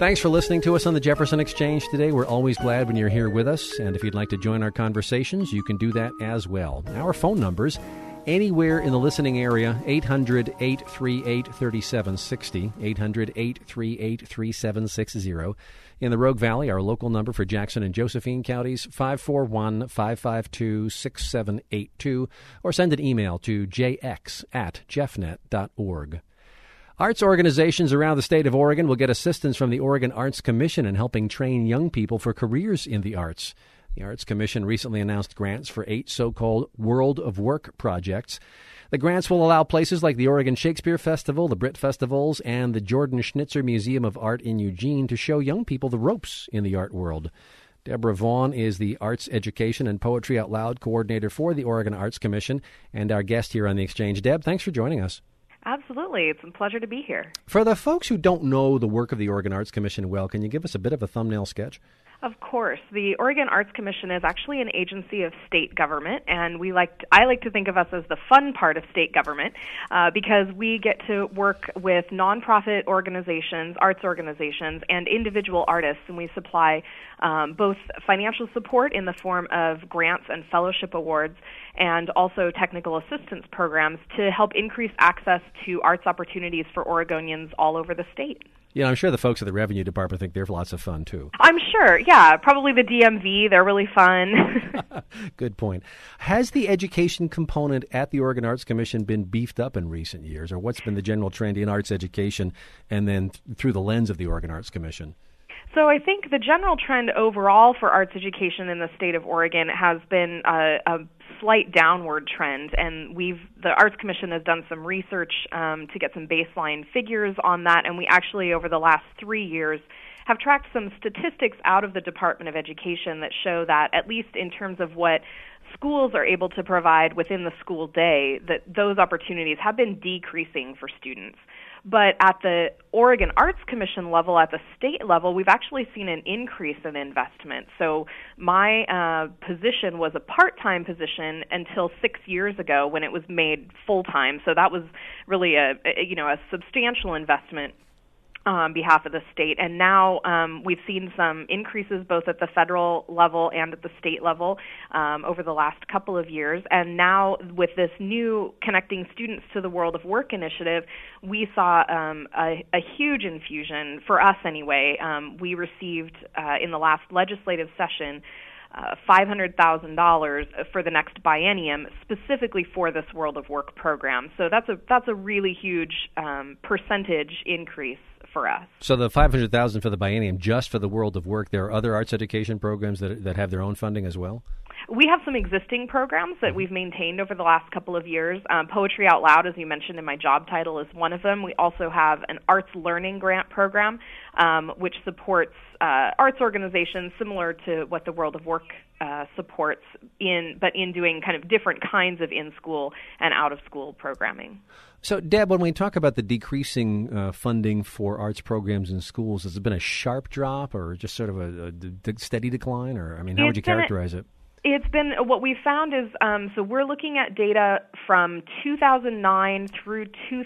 Thanks for listening to us on the Jefferson Exchange today. We're always glad when you're here with us. And if you'd like to join our conversations, you can do that as well. Our phone numbers, anywhere in the listening area, 800-838-3760, 800-838-3760. In the Rogue Valley, our local number for Jackson and Josephine counties, 541-552-6782, or send an email to jx@jeffnet.org. Arts organizations around the state of Oregon will get assistance from the Oregon Arts Commission in helping train young people for careers in the arts. The Arts Commission recently announced grants for 8 so-called World of Work projects. The grants will allow places like the Oregon Shakespeare Festival, the Brit Festivals, and the Jordan Schnitzer Museum of Art in Eugene to show young people the ropes in the art world. Deborah Vaughn is the Arts Education and Poetry Out Loud Coordinator for the Oregon Arts Commission and our guest here on the Exchange. Deb, thanks for joining us. Absolutely. It's a pleasure to be here. For the folks who don't know the work of the Oregon Arts Commission well, can you give us a bit of a thumbnail sketch? Of course. The Oregon Arts Commission is actually an agency of state government, and I like to think of us as the fun part of state government because we get to work with nonprofit organizations, arts organizations, and individual artists, and we supply both financial support in the form of grants and fellowship awards and also technical assistance programs to help increase access to arts opportunities for Oregonians all over the state. Yeah, I'm sure the folks at the Revenue Department think they're lots of fun, too. I'm sure, yeah. Probably the DMV. They're really fun. Good point. Has the education component at the Oregon Arts Commission been beefed up in recent years, or what's been the general trend in arts education and then through the lens of the Oregon Arts Commission? So I think the general trend overall for arts education in the state of Oregon has been a slight downward trend, and the Arts Commission has done some research to get some baseline figures on that, and we actually over the last 3 years have tracked some statistics out of the Department of Education that show that, at least in terms of what schools are able to provide within the school day, that those opportunities have been decreasing for students. But at the Oregon Arts Commission level, at the state level, we've actually seen an increase in investment. So my position was a part-time position until 6 years ago when it was made full-time. So that was really a substantial investment on behalf of the state. And now we've seen some increases both at the federal level and at the state level over the last couple of years. And now with this new Connecting Students to the World of Work initiative, we saw a huge infusion, for us anyway. We received in the last legislative session $500,000 for the next biennium, specifically for this World of Work program. So that's a really huge percentage increase for us. So the $500,000 for the biennium, just for the World of Work. There are other arts education programs that have their own funding as well? We have some existing programs that we've maintained over the last couple of years. Poetry Out Loud, as you mentioned in my job title, is one of them. We also have an arts learning grant program, which supports arts organizations similar to what the World of Work supports, but in doing kind of different kinds of in-school and out-of-school programming. So, Deb, when we talk about the decreasing funding for arts programs in schools, has it been a sharp drop or just sort of a steady decline? Or, I mean, how would you characterize it? It's been, what we found is, so we're looking at data from 2009 through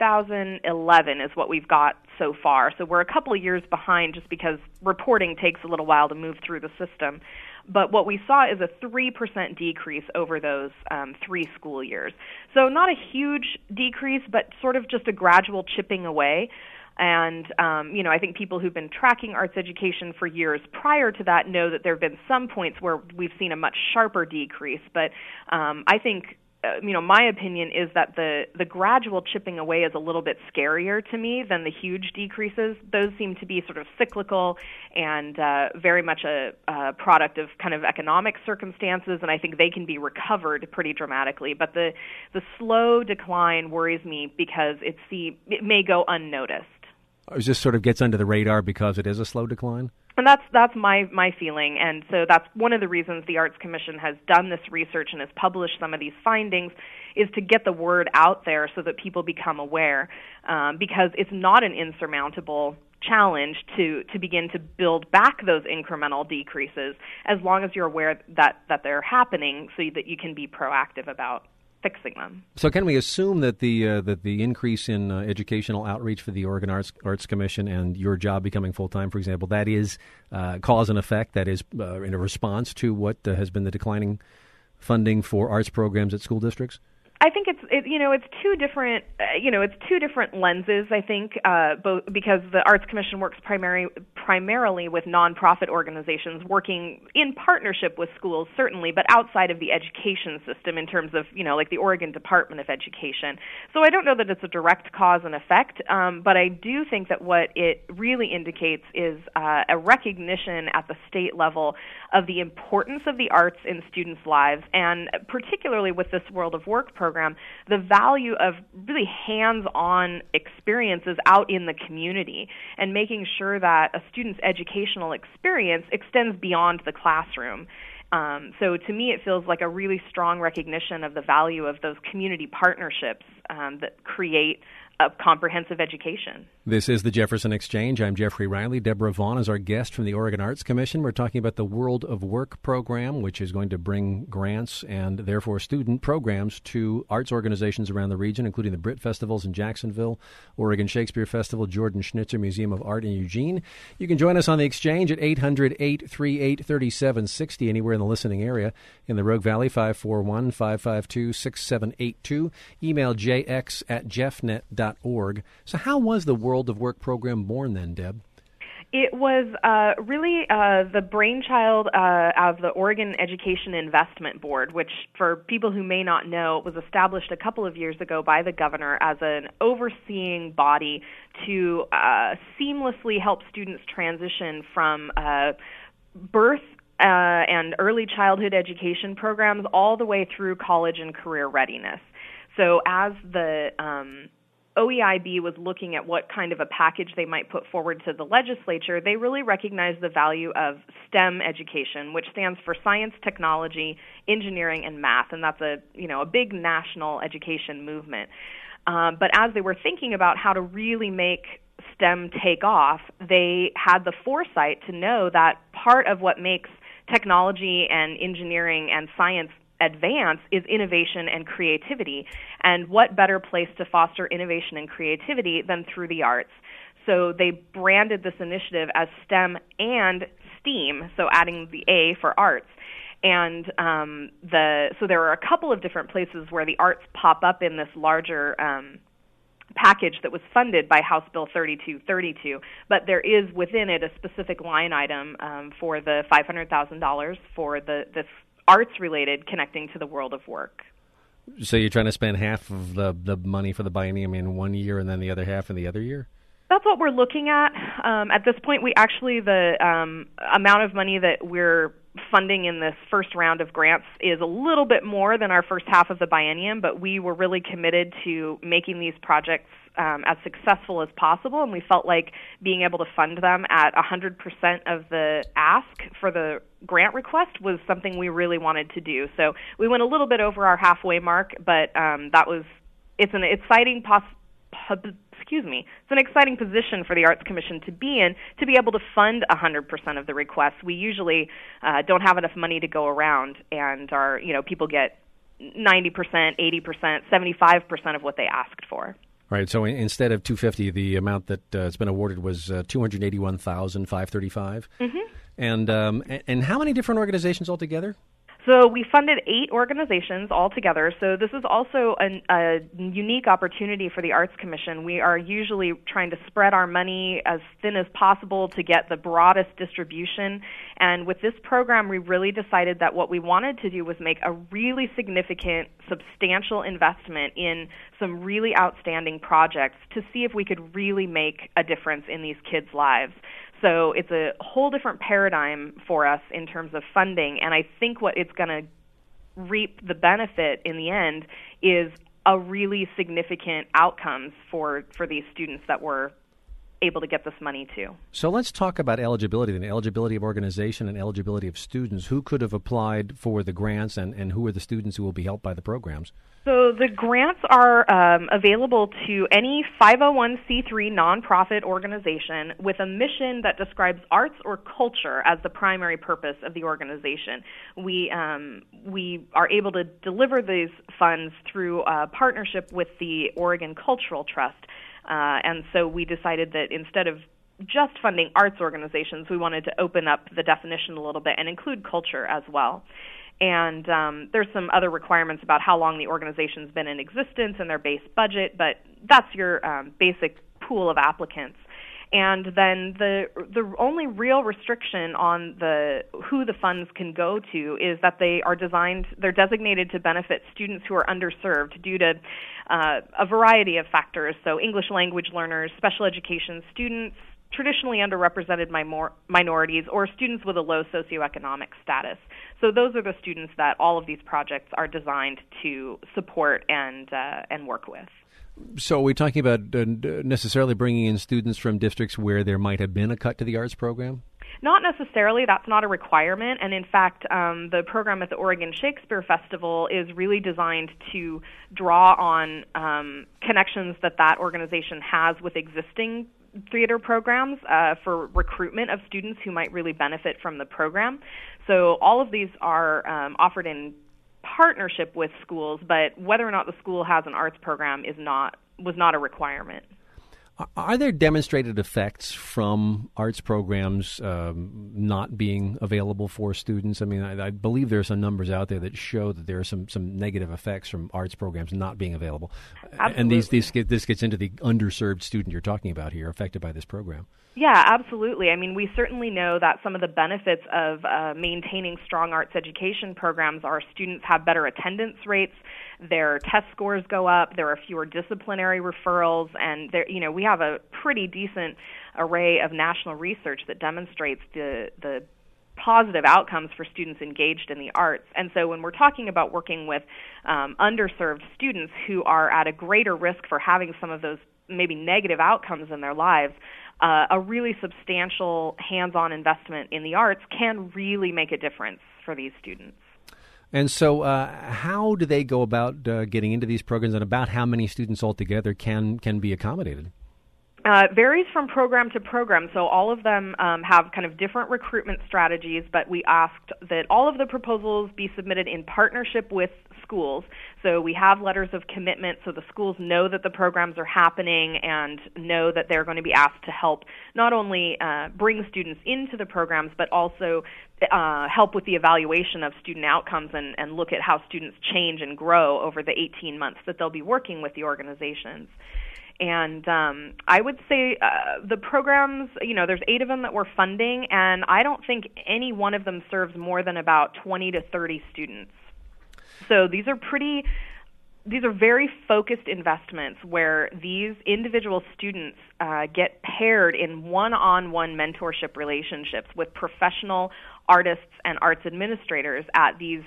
2011 is what we've got so far. So we're a couple of years behind just because reporting takes a little while to move through the system. But what we saw is a 3% decrease over those 3 school years. So not a huge decrease, but sort of just a gradual chipping away. And, I think people who've been tracking arts education for years prior to that know that there have been some points where we've seen a much sharper decrease. But I think, my opinion is that the gradual chipping away is a little bit scarier to me than the huge decreases. Those seem to be sort of cyclical and very much a product of kind of economic circumstances, and I think they can be recovered pretty dramatically. But the slow decline worries me because it may go unnoticed. It just sort of gets under the radar because it is a slow decline? And that's my feeling, and so that's one of the reasons the Arts Commission has done this research and has published some of these findings, is to get the word out there so that people become aware, because it's not an insurmountable challenge to begin to build back those incremental decreases as long as you're aware that they're happening so that you can be proactive about fixing them. So can we assume that the increase in educational outreach for the Oregon Arts Commission and your job becoming full-time, for example, that is cause and effect, that is in a response to what has been the declining funding for arts programs at school districts? I think it's two different lenses. I think both because the Arts Commission works primarily with nonprofit organizations working in partnership with schools, certainly, but outside of the education system in terms of like the Oregon Department of Education. So I don't know that it's a direct cause and effect, but I do think that what it really indicates is a recognition at the state level of the importance of the arts in students' lives, and particularly with this World of Work program, the value of really hands-on experiences out in the community and making sure that a student's educational experience extends beyond the classroom. So to me, it feels like a really strong recognition of the value of those community partnerships that create a comprehensive education. This is the Jefferson Exchange. I'm Jeffrey Riley. Deborah Vaughn is our guest from the Oregon Arts Commission. We're talking about the World of Work program, which is going to bring grants and therefore student programs to arts organizations around the region, including the Brit Festivals in Jacksonville, Oregon Shakespeare Festival, Jordan Schnitzer Museum of Art in Eugene. You can join us on the Exchange at 800-838-3760, anywhere in the listening area. In the Rogue Valley, 541-552-6782. Email jx@jeffnet.org. So how was the World of Work program born then, Deb? It was really the brainchild of the Oregon Education Investment Board, which, for people who may not know, was established a couple of years ago by the governor as an overseeing body to seamlessly help students transition from birth and early childhood education programs all the way through college and career readiness. So as the OEIB was looking at what kind of a package they might put forward to the legislature, they really recognized the value of STEM education, which stands for science, technology, engineering, and math, and that's a big national education movement. But as they were thinking about how to really make STEM take off, they had the foresight to know that part of what makes technology and engineering and science advance is innovation and creativity. And what better place to foster innovation and creativity than through the arts? So they branded this initiative as STEM and STEAM, so adding the A for arts. And so there are a couple of different places where the arts pop up in this larger package that was funded by House Bill 3232, but there is within it a specific line item for the $500,000 for this arts-related connecting to the World of Work. So you're trying to spend half of the money for the biennium in 1 year and then the other half in the other year? That's what we're looking at. At this point, the amount of money that we're funding in this first round of grants is a little bit more than our first half of the biennium, but we were really committed to making these projects as successful as possible, and we felt like being able to fund them at 100% of the ask for the grant request was something we really wanted to do. So we went a little bit over our halfway mark, but it's an exciting it's an exciting position for the Arts Commission to be in, to be able to fund 100% of the requests. We usually don't have enough money to go around, and people get 90%, 80%, 75% of what they asked for. Right. So instead of $250, the amount that has been awarded was $281,535. Mm-hmm. And how many different organizations altogether? So we funded 8 organizations altogether. So this is also a unique opportunity for the Arts Commission. We are usually trying to spread our money as thin as possible to get the broadest distribution. And with this program, we really decided that what we wanted to do was make a really significant, substantial investment in some really outstanding projects to see if we could really make a difference in these kids' lives. So it's a whole different paradigm for us in terms of funding, and I think what it's going to reap the benefit in the end is a really significant outcomes for these students that we're able to get this money to. So let's talk about eligibility, the eligibility of organization and eligibility of students. Who could have applied for the grants, and who are the students who will be helped by the programs? So the grants are available to any 501c3 nonprofit organization with a mission that describes arts or culture as the primary purpose of the organization. We are able to deliver these funds through a partnership with the Oregon Cultural Trust. And so we decided that instead of just funding arts organizations, we wanted to open up the definition a little bit and include culture as well. And there's some other requirements about how long the organization's been in existence and their base budget, but that's your basic pool of applicants. And then the only real restriction on who the funds can go to is that they're designated to benefit students who are underserved due to a variety of factors. So English language learners, special education students, traditionally underrepresented minorities, or students with a low socioeconomic status. So those are the students that all of these projects are designed to support and work with. So are we talking about necessarily bringing in students from districts where there might have been a cut to the arts program? Not necessarily. That's not a requirement. And in fact, the program at the Oregon Shakespeare Festival is really designed to draw on connections that organization has with existing theater programs for recruitment of students who might really benefit from the program. So all of these are offered in partnership with schools, but whether or not the school has an arts program was not a requirement. Are there demonstrated effects from arts programs not being available for students? I mean, I believe there are some numbers out there that show that there are some negative effects from arts programs not being available. Absolutely. And this gets into the underserved student you're talking about here, affected by this program. Yeah, absolutely. I mean, we certainly know that some of the benefits of maintaining strong arts education programs are students have better attendance rates, their test scores go up, there are fewer disciplinary referrals, and we have a pretty decent array of national research that demonstrates the positive outcomes for students engaged in the arts. And so when we're talking about working with underserved students who are at a greater risk for having some of those maybe negative outcomes in their lives, a really substantial hands-on investment in the arts can really make a difference for these students. And so how do they go about getting into these programs, and about how many students altogether can be accommodated? Varies from program to program. So all of them have kind of different recruitment strategies, but we asked that all of the proposals be submitted in partnership with schools. So we have letters of commitment so the schools know that the programs are happening and know that they're going to be asked to help not only bring students into the programs, but also help with the evaluation of student outcomes and look at how students change and grow over the 18 months that they'll be working with the organizations. And I would say the programs, there's 8 of them that we're funding, and I don't think any one of them serves more than about 20 to 30 students. So these are very focused investments where these individual students get paired in one-on-one mentorship relationships with professional artists and arts administrators at these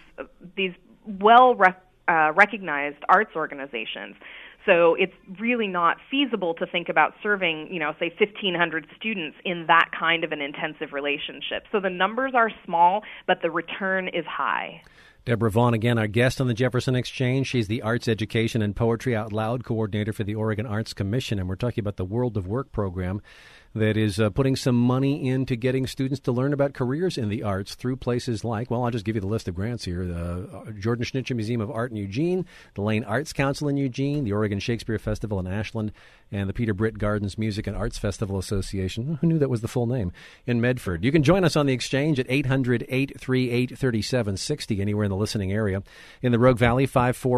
recognized arts organizations. So it's really not feasible to think about serving, say 1,500 students in that kind of an intensive relationship. So the numbers are small, but the return is high. Deborah Vaughn, again, our guest on the Jefferson Exchange. She's the Arts Education and Poetry Out Loud Coordinator for the Oregon Arts Commission, and we're talking about the World of Work program that is putting some money into getting students to learn about careers in the arts through places like, well, I'll just give you the list of grants here, the Jordan Schnitzer Museum of Art in Eugene, the Lane Arts Council in Eugene, the Oregon Shakespeare Festival in Ashland, and the Peter Britt Gardens Music and Arts Festival Association. Who knew that was the full name? In Medford. You can join us on the Exchange at 800-838-3760, anywhere in the listening area. In the Rogue Valley,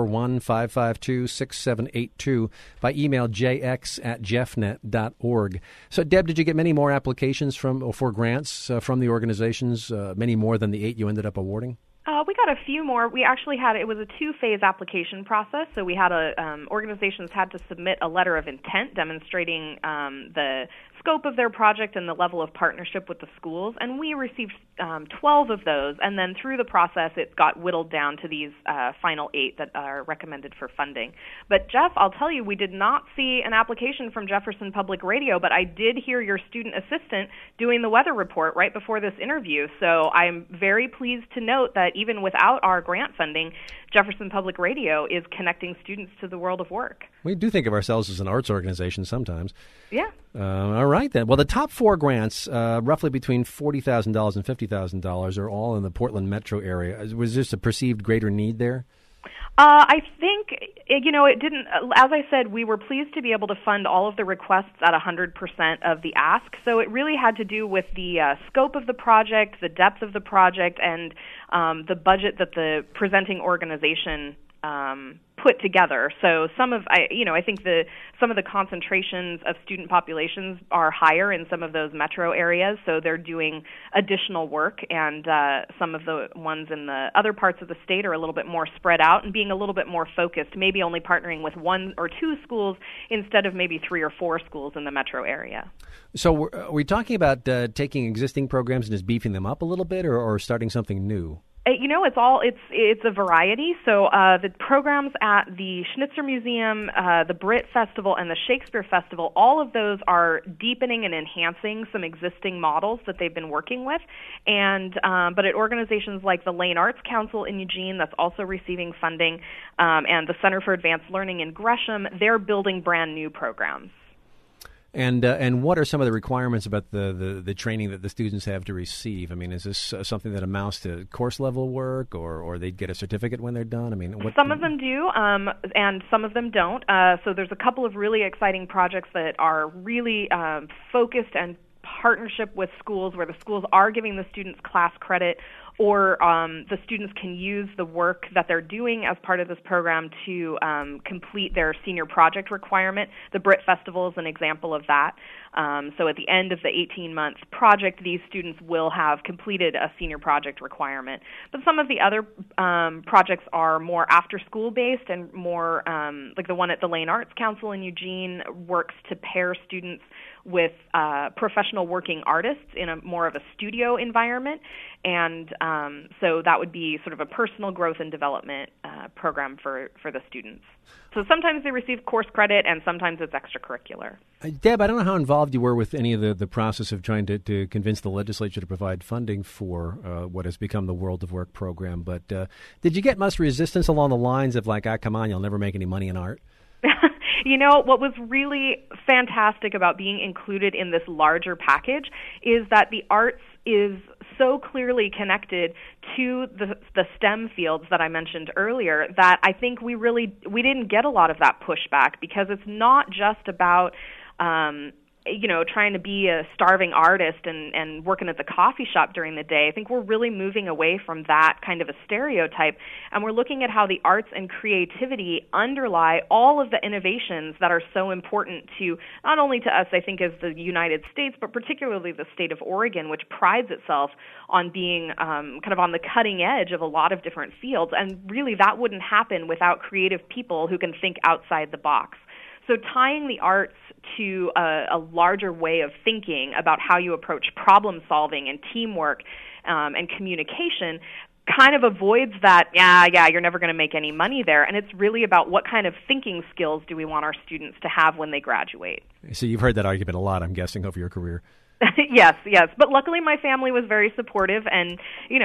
541-552-6782, by email jx@jeffnet.org. So, Deb, did you get many more applications for grants from the organizations, many more than the 8 you ended up awarding? We got a few more. We actually it was a 2-phase application process. So we had organizations had to submit a letter of intent demonstrating the scope of their project and the level of partnership with the schools, and we received 12 of those, and then through the process it got whittled down to these final 8 that are recommended for funding. But Jeff, I'll tell you, we did not see an application from Jefferson Public Radio, but I did hear your student assistant doing the weather report right before this interview, so I'm very pleased to note that even without our grant funding, Jefferson Public Radio is connecting students to the world of work. We do think of ourselves as an arts organization sometimes. Yeah. All right, then. Well, the top 4 grants, roughly between $40,000 and $50,000, are all in the Portland metro area. Was this a perceived greater need there? I think, it didn't, as I said, we were pleased to be able to fund all of the requests at 100% of the ask. So it really had to do with the scope of the project, the depth of the project, and the budget that the presenting organization put together. So I think some of the concentrations of student populations are higher in some of those metro areas, so they're doing additional work, and some of the ones in the other parts of the state are a little bit more spread out and being a little bit more focused, maybe only partnering with 1 or 2 schools instead of maybe 3 or 4 schools in the metro area. So are we talking about taking existing programs and just beefing them up a little bit, or starting something new? It's a variety. So the programs at the Schnitzer Museum, the Brit Festival, and the Shakespeare Festival, all of those are deepening and enhancing some existing models that they've been working with. And but at organizations like the Lane Arts Council in Eugene, that's also receiving funding, and the Center for Advanced Learning in Gresham, they're building brand new programs. And what are some of the requirements about the training that the students have to receive? I mean, is this something that amounts to course level work, or they get a certificate when they're done? I mean, some of them do, and some of them don't. So there's a couple of really exciting projects that are really focused and partnership with schools, where the schools are giving the students class credit, or the students can use the work that they're doing as part of this program to complete their senior project requirement. The Brit Festival is an example of that. So at the end of the 18-month project, these students will have completed a senior project requirement. But some of the other projects are more after-school based, and more like the one at the Lane Arts Council in Eugene works to pair students with professional working artists in a more of a studio environment. And so that would be sort of a personal growth and development program for the students. So sometimes they receive course credit, and sometimes it's extracurricular. Deb, I don't know how involved you were with any of the process of trying to convince the legislature to provide funding for what has become the World of Work program, but did you get much resistance along the lines of like, come on, you'll never make any money in art? What was really fantastic about being included in this larger package is that the arts is so clearly connected to the STEM fields that I mentioned earlier that I think we didn't get a lot of that pushback, because it's not just about trying to be a starving artist and working at the coffee shop during the day. I think we're really moving away from that kind of a stereotype, and we're looking at how the arts and creativity underlie all of the innovations that are so important to not only to us, I think, as the United States, but particularly the state of Oregon, which prides itself on being kind of on the cutting edge of a lot of different fields. And really, that wouldn't happen without creative people who can think outside the box. So tying the arts to a larger way of thinking about how you approach problem solving and teamwork and communication kind of avoids that, you're never going to make any money there. And it's really about what kind of thinking skills do we want our students to have when they graduate. So you've heard that argument a lot, I'm guessing, over your career. Yes. But luckily my family was very supportive, and,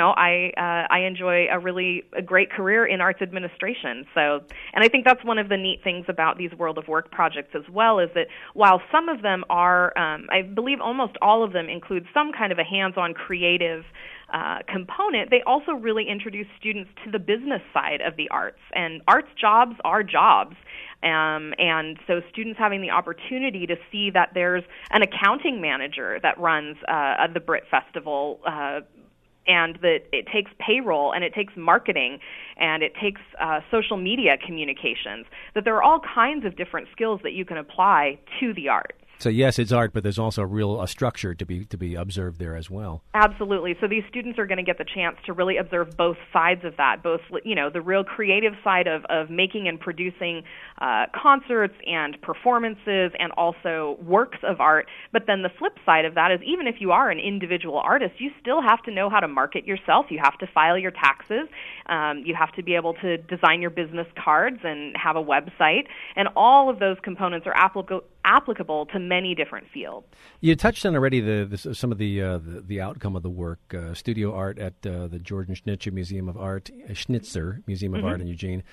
I enjoy a great career in arts administration. So, and I think that's one of the neat things about these World of Work projects as well, is that while some of them are, I believe almost all of them include some kind of a hands-on creative component, they also really introduce students to the business side of the arts. And arts jobs are jobs. And so students having the opportunity to see that there's an accounting manager that runs the Brit Festival, and that it takes payroll, and it takes marketing, and it takes social media communications, that there are all kinds of different skills that you can apply to the arts. So yes, it's art, but there's also a structure to be observed there as well. Absolutely. So these students are going to get the chance to really observe both sides of that, both, the real creative side of making and producing concerts and performances and also works of art. But then the flip side of that is even if you are an individual artist, you still have to know how to market yourself. You have to file your taxes. You have to be able to design your business cards and have a website. And all of those components are applicable to many different fields. You touched on already some of the outcome of the work, studio art at the Jordan Schnitzer Museum of Art, Schnitzer Museum of Art in Eugene,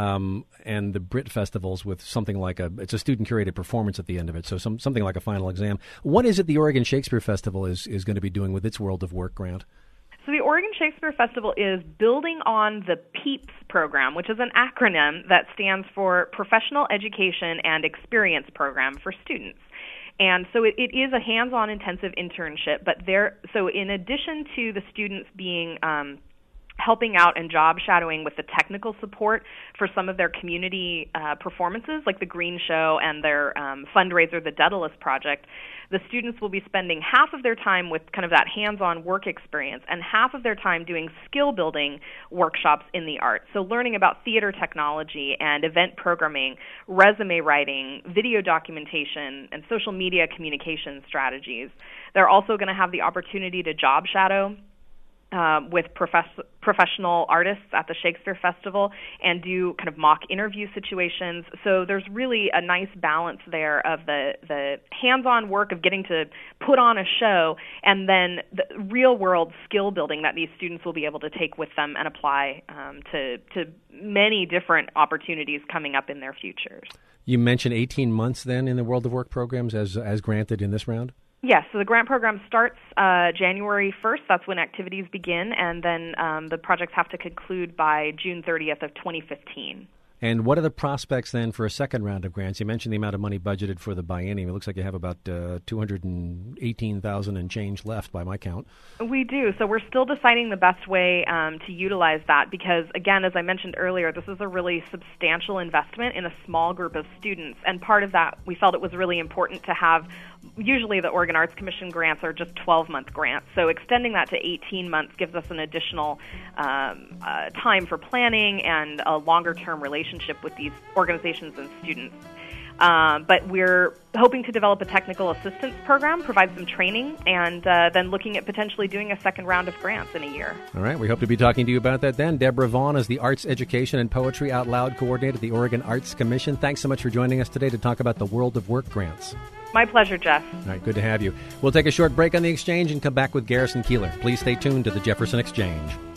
and the Brit Festivals with something like it's a student-curated performance at the end of it, so something like a final exam. What is it the Oregon Shakespeare Festival is going to be doing with its World of Work grant? So the Oregon Shakespeare Festival is building on the PEEPS program, which is an acronym that stands for Professional Education and Experience Program for Students. And so it is a hands-on intensive internship, but so in addition to the students being helping out and job shadowing with the technical support for some of their community performances, like the Green Show and their fundraiser, the Daedalus Project, the students will be spending half of their time with kind of that hands-on work experience and half of their time doing skill-building workshops in the arts. So learning about theater technology and event programming, resume writing, video documentation, and social media communication strategies. They're also going to have the opportunity to job shadow with professional artists at the Shakespeare Festival and do kind of mock interview situations. So there's really a nice balance there of the hands-on work of getting to put on a show and then the real-world skill building that these students will be able to take with them and apply to many different opportunities coming up in their futures. You mentioned 18 months then in the World of Work programs as granted in this round? Yes, so the grant program starts January 1st. That's when activities begin, and then the projects have to conclude by June 30th of 2015. And what are the prospects then for a second round of grants? You mentioned the amount of money budgeted for the biennium. It looks like you have about $218,000 and change left by my count. We do. So we're still deciding the best way to utilize that because, again, as I mentioned earlier, this is a really substantial investment in a small group of students. And part of that, we felt it was really important to have, usually the Oregon Arts Commission grants are just 12-month grants. So extending that to 18 months gives us an additional time for planning and a longer-term relationship with these organizations and students. But we're hoping to develop a technical assistance program, provide some training, and then looking at potentially doing a second round of grants in a year. All right. We hope to be talking to you about that then. Deborah Vaughn is the Arts Education and Poetry Out Loud Coordinator at the Oregon Arts Commission. Thanks so much for joining us today to talk about the World of Work grants. My pleasure, Jeff. All right. Good to have you. We'll take a short break on The Exchange and come back with Garrison Keillor. Please stay tuned to the Jefferson Exchange.